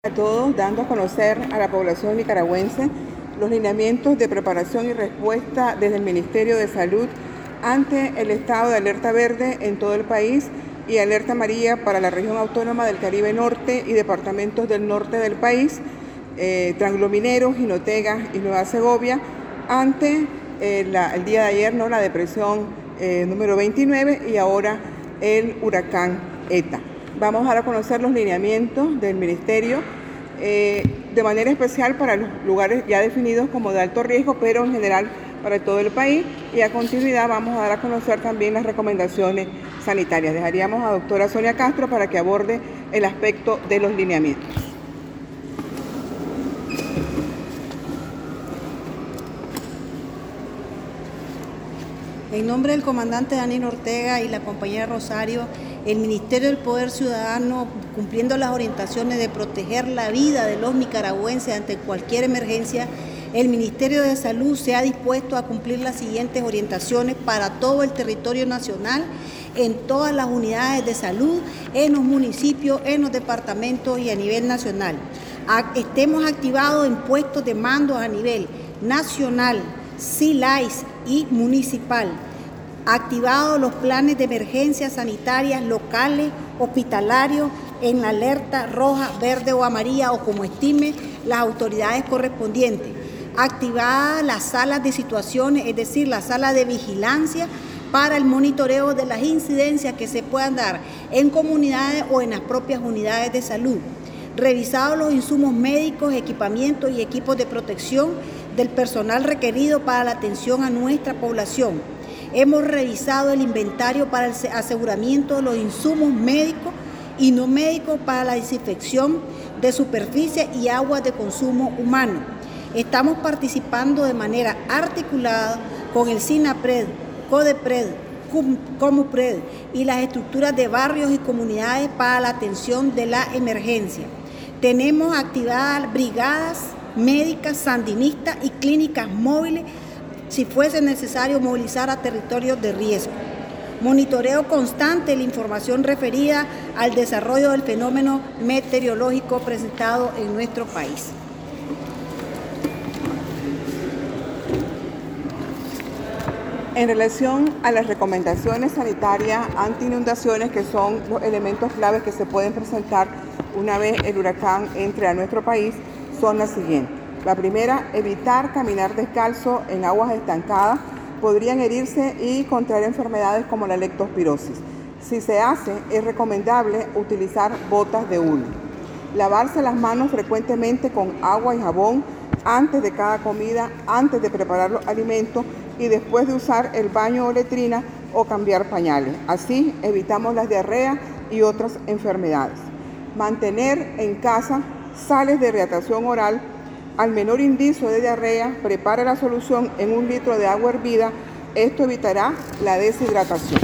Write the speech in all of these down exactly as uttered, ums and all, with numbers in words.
A todos, dando a conocer a la población nicaragüense los lineamientos de preparación y respuesta desde el Ministerio de Salud ante el estado de alerta verde en todo el país y alerta amarilla para la región autónoma del Caribe Norte y departamentos del norte del país, eh, Triángulo Minero, Jinotega y Nueva Segovia, ante eh, la, el día de ayer no la depresión eh, número veintinueve y ahora el huracán ETA. Vamos a dar a conocer los lineamientos del Ministerio eh, de manera especial para los lugares ya definidos como de alto riesgo, pero en general para todo el país, y a continuidad vamos a dar a conocer también las recomendaciones sanitarias. Dejaríamos a doctora Sonia Castro para que aborde el aspecto de los lineamientos. En nombre del comandante Daniel Ortega y la compañera Rosario, el Ministerio del Poder Ciudadano, cumpliendo las orientaciones de proteger la vida de los nicaragüenses ante cualquier emergencia, el Ministerio de Salud se ha dispuesto a cumplir las siguientes orientaciones para todo el territorio nacional, en todas las unidades de salud, en los municipios, en los departamentos y a nivel nacional. Estemos activados en puestos de mando a nivel nacional, C I L A I S y municipal. Activados los planes de emergencias sanitarias locales, hospitalarios, en la alerta roja, verde o amarilla o como estime las autoridades correspondientes. Activadas las salas de situaciones, es decir, la sala de vigilancia para el monitoreo de las incidencias que se puedan dar en comunidades o en las propias unidades de salud. Revisados los insumos médicos, equipamientos y equipos de protección del personal requerido para la atención a nuestra población. Hemos revisado el inventario para el aseguramiento de los insumos médicos y no médicos para la desinfección de superficie y aguas de consumo humano. Estamos participando de manera articulada con el SINAPRED, CODEPRED, COMUPRED y las estructuras de barrios y comunidades para la atención de la emergencia. Tenemos activadas brigadas médicas, sandinistas y clínicas móviles si fuese necesario movilizar a territorios de riesgo. Monitoreo constante de la información referida al desarrollo del fenómeno meteorológico presentado en nuestro país. En relación a las recomendaciones sanitarias anti inundaciones, que son los elementos claves que se pueden presentar una vez el huracán entre a nuestro país, son las siguientes. La primera, evitar caminar descalzo en aguas estancadas. Podrían herirse y contraer enfermedades como la leptospirosis. Si se hace, es recomendable utilizar botas de hule. Lavarse las manos frecuentemente con agua y jabón antes de cada comida, antes de preparar los alimentos y después de usar el baño o letrina o cambiar pañales. Así evitamos las diarreas y otras enfermedades. Mantener en casa sales de hidratación oral. Al menor indicio de diarrea, prepare la solución en un litro de agua hervida. Esto evitará la deshidratación.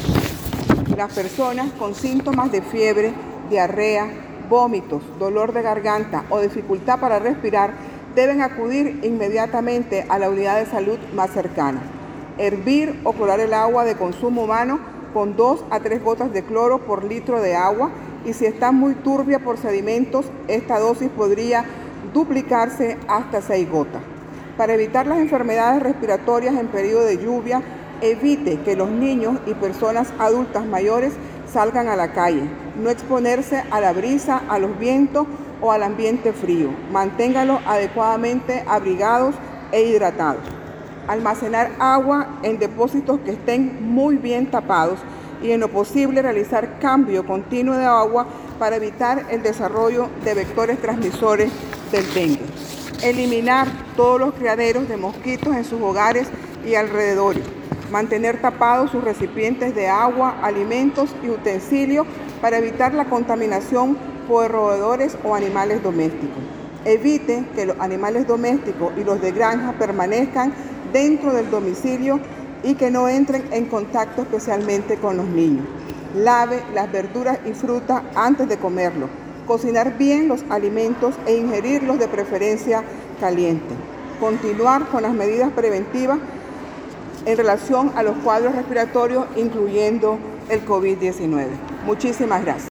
Las personas con síntomas de fiebre, diarrea, vómitos, dolor de garganta o dificultad para respirar deben acudir inmediatamente a la unidad de salud más cercana. Hervir o clorar el agua de consumo humano con dos a tres gotas de cloro por litro de agua, y si está muy turbia por sedimentos, esta dosis podría duplicarse hasta seis gotas. Para evitar las enfermedades respiratorias en periodo de lluvia, evite que los niños y personas adultas mayores salgan a la calle. No exponerse a la brisa, a los vientos o al ambiente frío. Manténgalos adecuadamente abrigados e hidratados. Almacenar agua en depósitos que estén muy bien tapados y en lo posible realizar cambio continuo de agua para evitar el desarrollo de vectores transmisores del dengue. Eliminar todos los criaderos de mosquitos en sus hogares y alrededores. Mantener tapados sus recipientes de agua, alimentos y utensilios para evitar la contaminación por roedores o animales domésticos. Evite que los animales domésticos y los de granja permanezcan dentro del domicilio y que no entren en contacto especialmente con los niños. Lave las verduras y frutas antes de comerlos. Cocinar bien los alimentos e ingerirlos de preferencia caliente. Continuar con las medidas preventivas en relación a los cuadros respiratorios, incluyendo el COVID diecinueve. Muchísimas gracias.